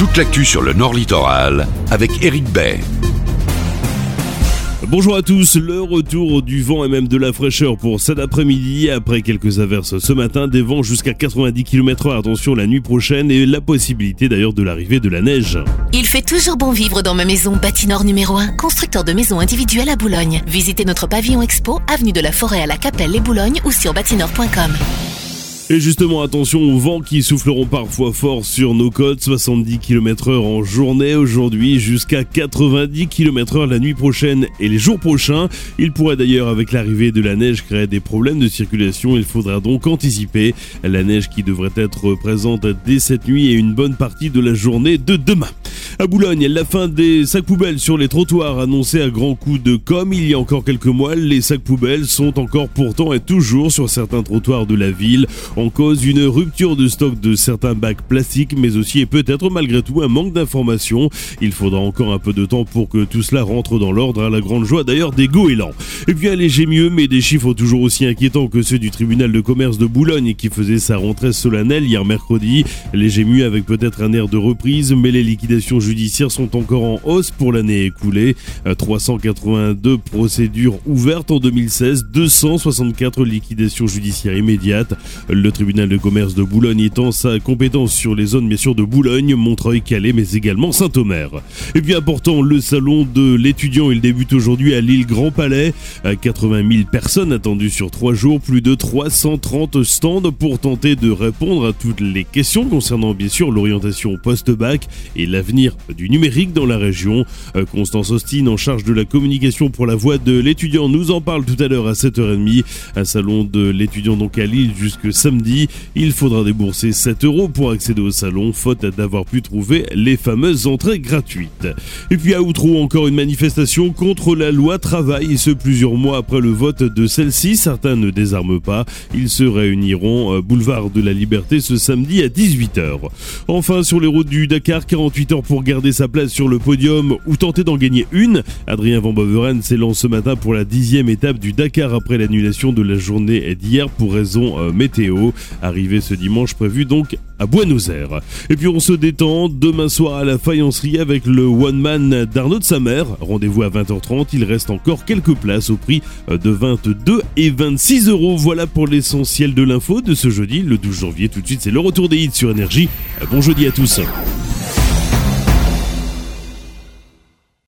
Toute l'actu sur le Nord Littoral avec Éric Bay. Bonjour à tous, le retour du vent et même de la fraîcheur pour cet après-midi. Après quelques averses ce matin, des vents jusqu'à 90 km/h, attention la nuit prochaine, et la possibilité d'ailleurs de l'arrivée de la neige. Il fait toujours bon vivre dans ma maison Bâtinor numéro 1, constructeur de maisons individuelles à Boulogne. Visitez notre pavillon expo, avenue de la Forêt à la Capelle les Boulogne ou sur bâtinor.com. Et justement, attention aux vents qui souffleront parfois fort sur nos côtes, 70 km/h en journée aujourd'hui, jusqu'à 90 km/h la nuit prochaine et les jours prochains. Il pourrait d'ailleurs, avec l'arrivée de la neige, créer des problèmes de circulation. Il faudra donc anticiper la neige qui devrait être présente dès cette nuit et une bonne partie de la journée de demain. À Boulogne, la fin des sacs poubelles sur les trottoirs annoncée à grands coups de com' il y a encore quelques mois. Les sacs poubelles sont encore pourtant et toujours sur certains trottoirs de la ville. En cause une rupture de stock de certains bacs plastiques, mais aussi et peut-être malgré tout un manque d'informations. Il faudra encore un peu de temps pour que tout cela rentre dans l'ordre, à la grande joie d'ailleurs des goélands. Et puis allégé mieux, mais des chiffres toujours aussi inquiétants que ceux du tribunal de commerce de Boulogne qui faisait sa rentrée solennelle hier mercredi. Léger mieux avec peut-être un air de reprise, mais les liquidations judiciaires sont encore en hausse pour l'année écoulée. 382 procédures ouvertes en 2016, 264 liquidations judiciaires immédiates. Le tribunal de commerce de Boulogne étend sa compétence sur les zones bien sûr de Boulogne, Montreuil, Calais, mais également Saint-Omer. Et puis important, le salon de l'étudiant, il débute aujourd'hui à Lille Grand Palais. 80 000 personnes attendues sur 3 jours, plus de 330 stands pour tenter de répondre à toutes les questions concernant bien sûr l'orientation post-bac et l'avenir du numérique dans la région. Constance Austin, en charge de la communication pour la voix de l'étudiant, nous en parle tout à l'heure à 7h30. Un salon de l'étudiant donc à Lille jusque samedi. Il faudra débourser 7 € pour accéder au salon, faute d'avoir pu trouver les fameuses entrées gratuites. Et puis à Outreau, encore une manifestation contre la loi travail, et ce plusieurs mois après le vote de celle-ci. Certains ne désarment pas. Ils se réuniront boulevard de la Liberté ce samedi à 18h. Enfin, sur les routes du Dakar, 48 heures pour garder sa place sur le podium ou tenter d'en gagner une. Adrien Van Beveren s'élance ce matin pour la 10e étape du Dakar après l'annulation de la journée d'hier pour raison météo. Arrivé ce dimanche prévu donc à Buenos Aires. Et puis on se détend demain soir à la Faïencerie avec le One Man d'Arnaud de Samer. Rendez-vous à 20h30. Il reste encore quelques places au prix de 22 et 26 €. Voilà pour l'essentiel de l'info de ce jeudi, le 12 janvier. Tout de suite, c'est le retour des hits sur Énergie. Bon jeudi à tous.